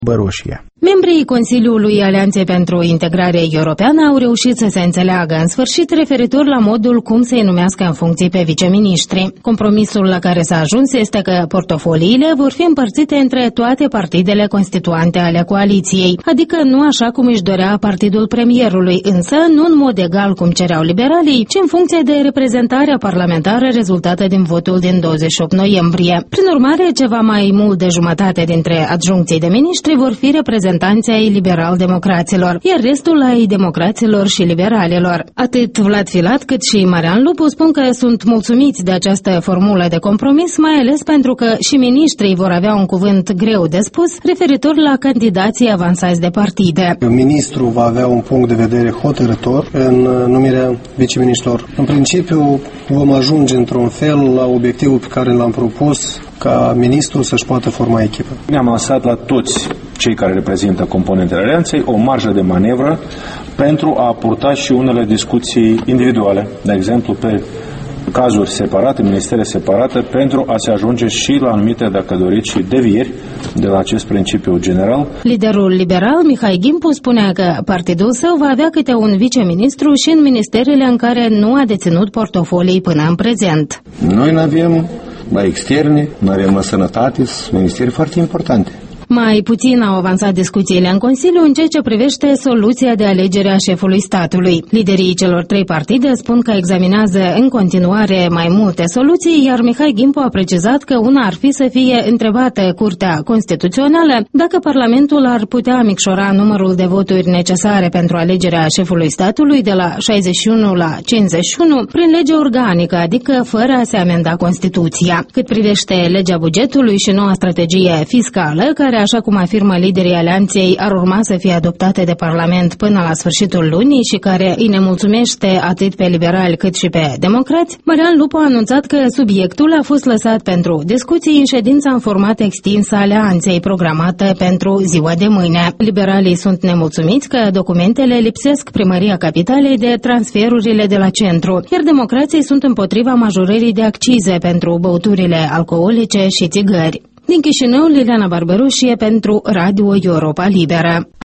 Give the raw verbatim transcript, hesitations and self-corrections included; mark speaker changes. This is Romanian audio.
Speaker 1: Băroșia.
Speaker 2: Membrii Consiliului Alianței pentru Integrare Europeană au reușit să se înțeleagă în sfârșit referitor la modul cum să-i numească în funcții pe viceministri. Compromisul la care s-a ajuns este că portofoliile vor fi împărțite între toate partidele constituante ale coaliției, adică nu așa cum își dorea partidul premierului, însă nu în mod egal cum cereau liberalii, ci în funcție de reprezentarea parlamentară rezultată din votul din douăzeci și opt noiembrie. Prin urmare, ceva mai mult de jumătate dintre adjuncții de miniștri vor fi reprezentanți ai liberal-democraților, iar restul ai democraților și liberalilor. Atât Vlad Filat cât și Marian Lupu spun că sunt mulțumiți de această formulă de compromis, mai ales pentru că și miniștrii vor avea un cuvânt greu de spus referitor la candidații avansați de partide.
Speaker 3: Ministrul va avea un punct de vedere hotărător în numirea viceministrilor. În principiu vom ajunge într-un fel la obiectivul pe care l-am propus, ca ministrul să-și poată forma echipă.
Speaker 4: Ne-am lăsat la toți cei care reprezintă componentele alianței o marjă de manevră pentru a purta și unele discuții individuale, de exemplu pe cazuri separate, ministere separate, pentru a se ajunge și la anumite, dacă doriți, și devieri de la acest principiu general.
Speaker 2: Liderul liberal, Mihai Gimpu, spunea că partidul său va avea câte un viceministru și în ministerele în care nu a deținut portofolii până în prezent.
Speaker 5: Noi nu avem la externe, nu avem la sănătate, ministeri foarte importante.
Speaker 2: Mai puțin au avansat discuțiile în Consiliu în ceea ce privește soluția de alegere a șefului statului. Liderii celor trei partide spun că examinează în continuare mai multe soluții, iar Mihai Gimpu a precizat că una ar fi să fie întrebată Curtea Constituțională dacă Parlamentul ar putea micșora numărul de voturi necesare pentru alegerea șefului statului de la șaizeci și unu la cincizeci și unu prin lege organică, adică fără a se amenda Constituția. Cât privește legea bugetului și noua strategie fiscală, care așa cum afirmă liderii alianței, ar urma să fie adoptate de Parlament până la sfârșitul lunii și care îi nemulțumește atât pe liberali cât și pe democrați, Marian Lupu a anunțat că subiectul a fost lăsat pentru discuții în ședința în format extins a alianței programată pentru ziua de mâine. Liberalii sunt nemulțumiți că documentele lipsesc Primăria Capitalei de transferurile de la centru, iar democrații sunt împotriva majorării de accize pentru băuturile alcoolice și țigări. Din Chișinău, Liliana Barberușie pentru Radio Europa Liberă.